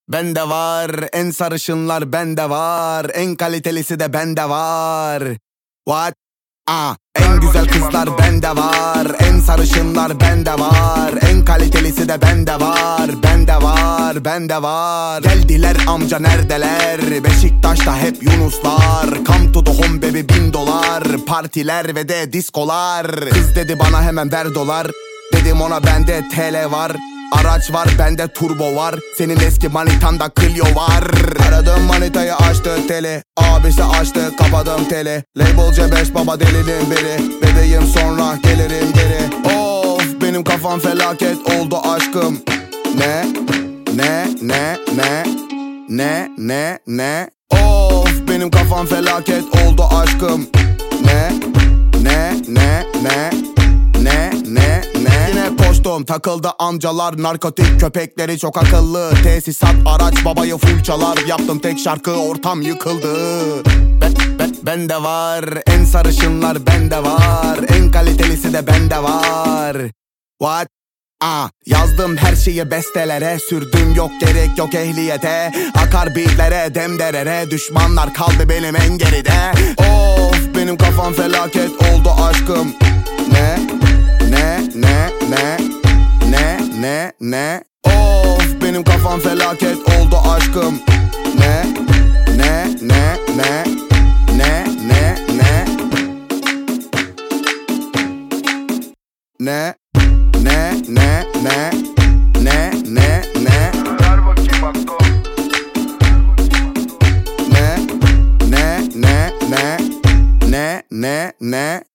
Bende var en sarışınlar, bende var en kalitelisi de bende var. What? En güzel kızlar bende var, en sarışınlar bende var, en kalitelisi de bende var. Bende var, bende var. Geldiler amca neredeler? Beşiktaş'ta hep Yunuslar. Come to the home baby, $1000. Partiler ve de diskolar. Kız dedi bana hemen ver dolar. Dedim ona bende TL var. Araç var, bende turbo var. Senin eski manitanda Clio var. Aradım manitayı, açtı teli. Abisi açtı, kapadım teli. Label C5 baba, delinin biri. Bebeğim sonra gelirim geri. Of, benim kafam felaket oldu aşkım. Ne? Of, benim kafam felaket oldu aşkım. Ne? Yine koştum, takıldı amcalar, narkotik köpekleri çok akıllı. Tesisat araç babayı full çalar. Yaptım tek şarkı, ortam yıkıldı. Bende var en sarışınlar, bende var en kalitelisi de bende var. What? Yazdım her şeyi bestelere, sürdüm yok gerek yok ehliyete. Akar beatlere, demderere, düşmanlar kaldı benim en geride. Of, benim kafam felaket oldu aşkım. Ne? Of, benim kafam felaket oldu aşkım. Ne? Ver bakayım Akdo. Ne?